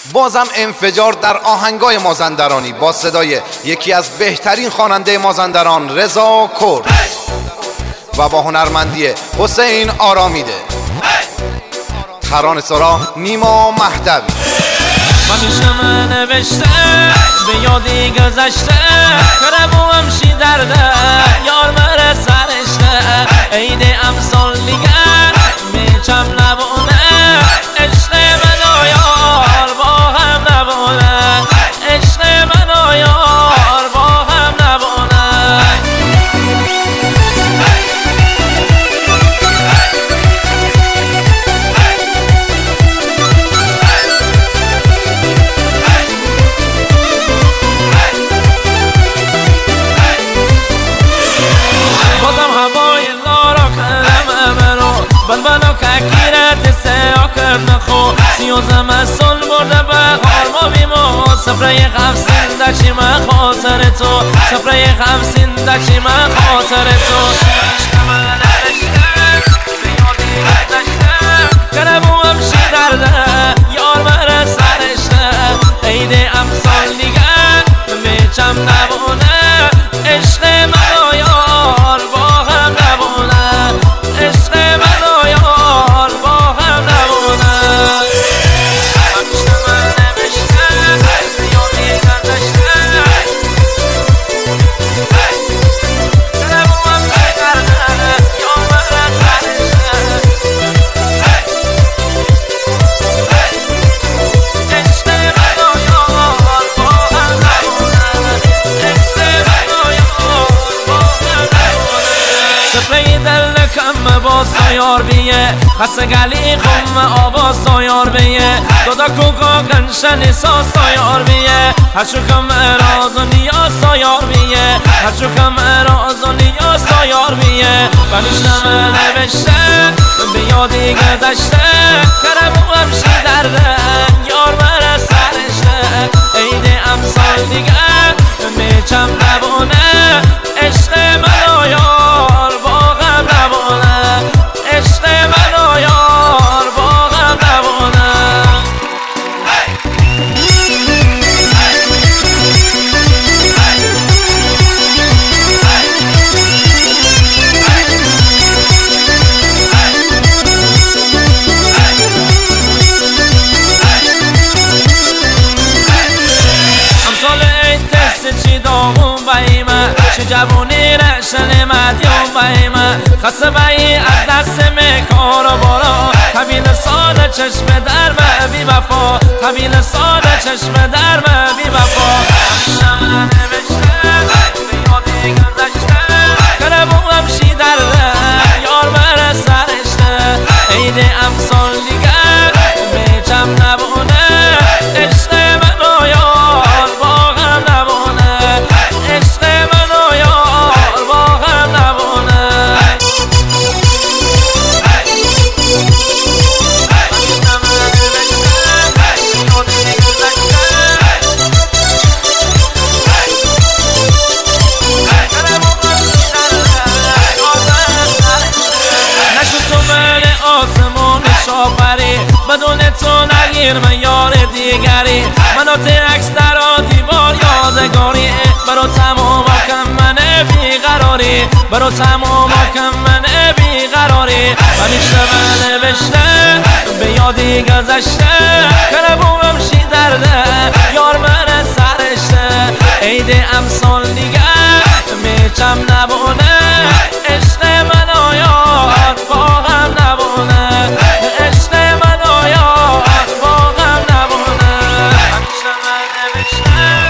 بازم انفجار در آهنگای مازندرانی با صدای یکی از بهترین خواننده مازندران رضا کرد و با هنرمندی حسین آرامیده. ترانه‌سرا نیما مهدوی. همیشه من نوشته به یادی گذشته کرموم شی درده یار مره سرشته عید امسال دیگر میچم نبونه عشق من و یار با هم نبونه عشق من و یار با هم نبونه بلبلو ککیرت سیا کرد نخو سیوزم از سال برده به غار ما بیمو سفره خمسین دکشی من خاطر تو سفره خمسین دکشی من خاطر تو عشق من نوشته به یادی گذشته کرمو همشی درده یار مره سرشته عید امسال دیگر میچم نبونه عشق من و یار با هم نبونه عشق من و یار با هم نبونه همیشه من نوشته یادی گذشته کرمو همشی درده یار مره سرشته عشق من و یار با هم نبونه عشق من و یار با هم نبونه سفره دل کم با سایار بیه خسته گلی خم آبا سایار بیه دادا کوکا گنشن سا سایار بیه هرچو کم اراز و نیا سایار بیه هرچو کم اراز و نیا سایار بیه بمیشنم نوشته به یادی گذشته کرمو همشی درده یار مره سرشته عید امسال دیگر میچم نبونه عشق من و یار با هم نبونه عشق من و یار با هم نبونه امسال عید تست چی داغون بایمه چه جوونی رشن مدیون بایمه خسته بایی از دست کار و بارا طویل سال چشم درم بی وفا طویل سال چشم درم بی وفا همیشه من نوشته به یادی گذشته کرمو همشی درده یار بره سرشته عید امسال دیگر میچم نبونه عشق من و یار با هم نبونه عشق من و یار با هم نبونه بدون تو نگیر من یار دیگری منو تکس در دیوار یادگاری برو تمام کم من بیقراری برو تمام کم من بیقراری همیشه من نوشته به یادی گذشته کرمو همشی درده یار من سرشته عید امسال دیگر میچم نبونه عشق من و یار با هم نبونه عشق من و یار با هم نبونه همیشه من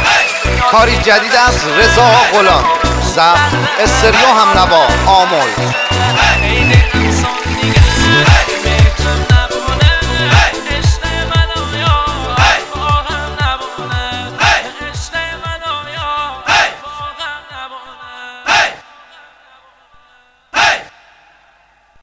نوشته کاری جدید از رضا غلام، ضبط استریو همنوا آمل.